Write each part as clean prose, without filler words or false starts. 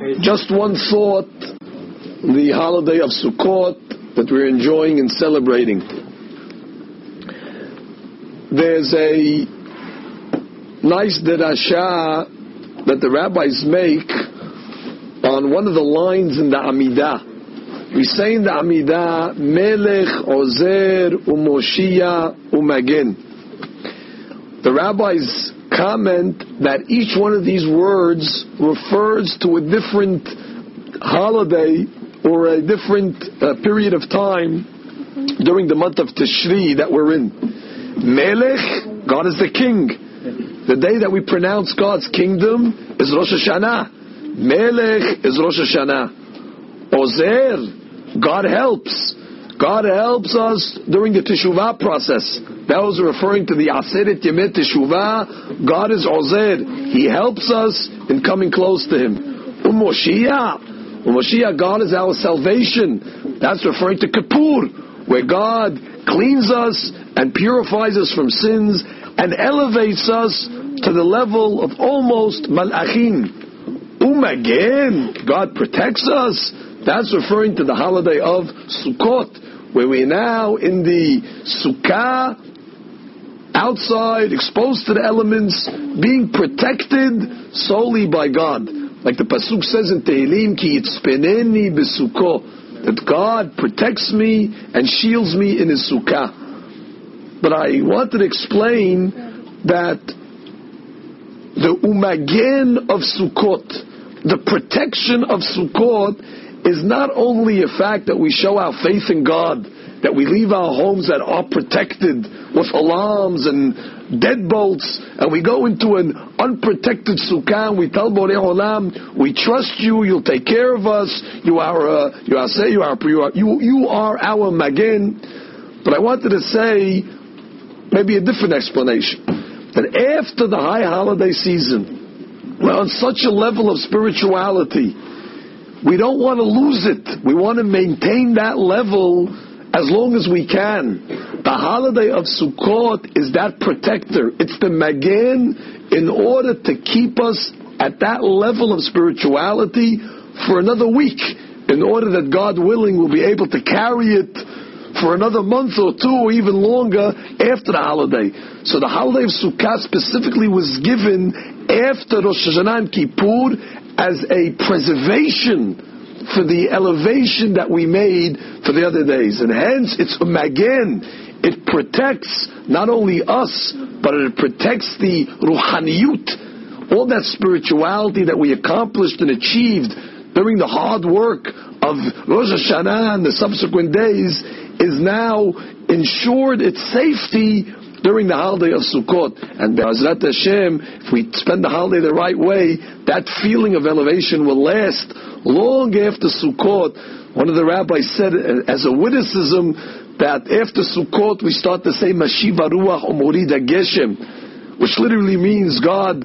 Just one thought, the holiday of Sukkot that we're enjoying and celebrating. There's a nice derasha that the rabbis make on one of the lines in the Amidah. We say in the Amidah, Melech, Ozer, Umoshia, Umagen. The rabbis comment that each one of these words refers to a different holiday or a different period of time during the month of Tishri that we're in. Melech, God is the king. The day that we pronounce God's kingdom is Rosh Hashanah. Melech is Rosh Hashanah. Ozer, God helps. God helps us during the Teshuvah process. That was referring to the Aseret Yemei Teshuvah. God is Ozer. He helps us in coming close to Him. Umoshiach, God is our salvation. That's referring to Kippur, where God cleans us and purifies us from sins and elevates us to the level of almost Malachim. Umagen, God protects us. That's referring to the holiday of Sukkot, where we're now in the Sukkah, outside, exposed to the elements, being protected solely by God. Like the Pasuk says in Tehillim, Ki yitzpeneni b'Sukkot, that God protects me and shields me in His Sukkah. But I wanted to explain that the Umagen of Sukkot, the protection of Sukkot, is not only a fact that we show our faith in God, that we leave our homes that are protected with alarms and deadbolts, and we go into an unprotected sukkah and we tell Borei Olam, we trust you, you'll take care of us, you are our magen. But I wanted to say maybe a different explanation, that after the high holiday season, we're on such a level of spirituality, we don't want to lose it. We want to maintain that level as long as we can. The holiday of Sukkot is that protector. It's the magen in order to keep us at that level of spirituality for another week, in order that God willing we'll be able to carry it for another month or two or even longer after the holiday. So the holiday of Sukkot specifically was given after Rosh Hashanah and Kippur as a preservation for the elevation that we made for the other days. And hence, it's a magen. It protects not only us, but it protects the ruhaniyut, all that spirituality that we accomplished and achieved during the hard work of Rosh Hashanah and the subsequent days is now ensured its safety during the holiday of Sukkot. And Be'ezrat Hashem, if we spend the holiday the right way, that feeling of elevation will last long after Sukkot. One of the rabbis said as a witticism that after Sukkot we start to say Mashiva Ruach Umorida Geshem, which literally means God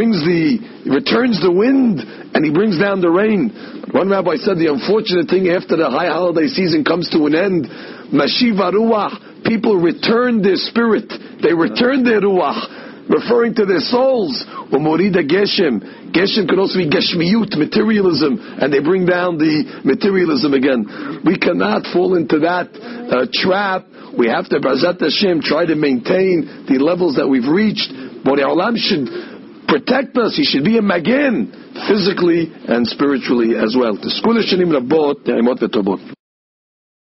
returns the wind and He brings down the rain. One rabbi said the unfortunate thing after the high holiday season comes to an end, Mashiva Ruach, people return their spirit, they return their Ruach, referring to their souls. Umorida Geshem. Geshem could also be Geshmiyut, materialism, and they bring down the materialism again. We cannot fall into that trap. We have to, Be'ezrat Hashem, try to maintain the levels that we've reached. Borei Olam should protect us. He should be a magen, physically and spiritually as well.